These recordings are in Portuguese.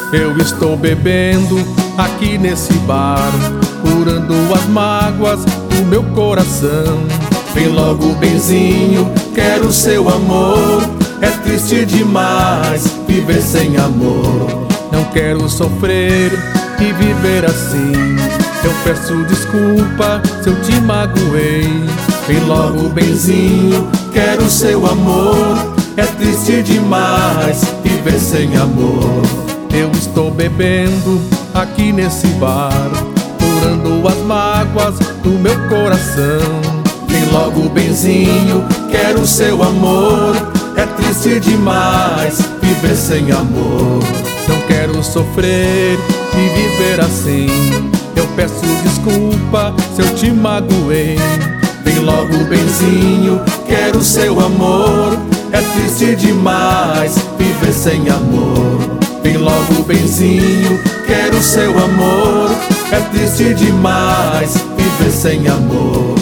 Eu estou bebendo aqui nesse bar, curando as mágoas do meu coração. Vem logo, benzinho, quero seu amor. É triste demais viver sem amor. Não quero sofrer e viver assim. Eu peço desculpa se eu te magoei. Vem logo, benzinho, quero seu amor. É triste demais viver sem amor. Eu estou bebendo aqui nesse bar, curando as mágoas do meu coração. Vem logo, benzinho, quero seu amor. É triste demais viver sem amor. Não quero sofrer e viver assim. Eu peço desculpa se eu te magoei. Vem logo, benzinho, quero seu amor. É triste demais viver sem amor. Vem logo, benzinho, quero seu amor. É triste demais viver sem amor.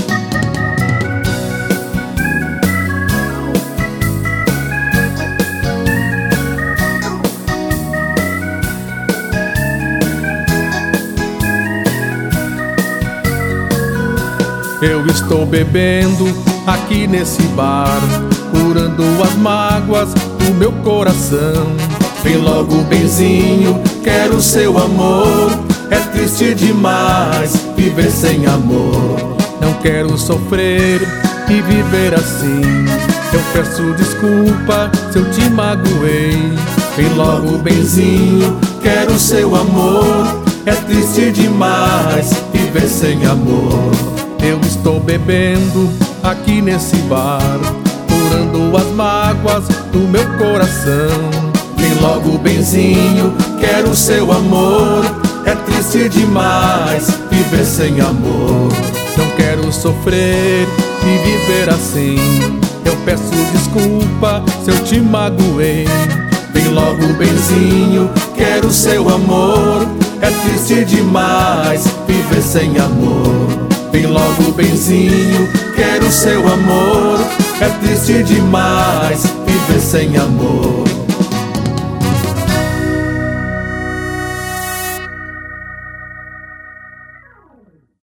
Eu estou bebendo aqui nesse bar, curando as mágoas do meu coração. Vem logo, benzinho, quero seu amor. É triste demais viver sem amor. Não quero sofrer e viver assim. Eu peço desculpa se eu te magoei. Vem logo, benzinho, quero seu amor. É triste demais viver sem amor. Eu estou bebendo aqui nesse bar, curando as mágoas do meu coração. Vem logo, benzinho, quero seu amor. É triste demais viver sem amor. Não quero sofrer e viver assim. Eu peço desculpa se eu te magoei. Vem logo, benzinho, quero seu amor. É triste demais viver sem amor. Vem logo, benzinho, quero seu amor. É triste demais viver sem amor.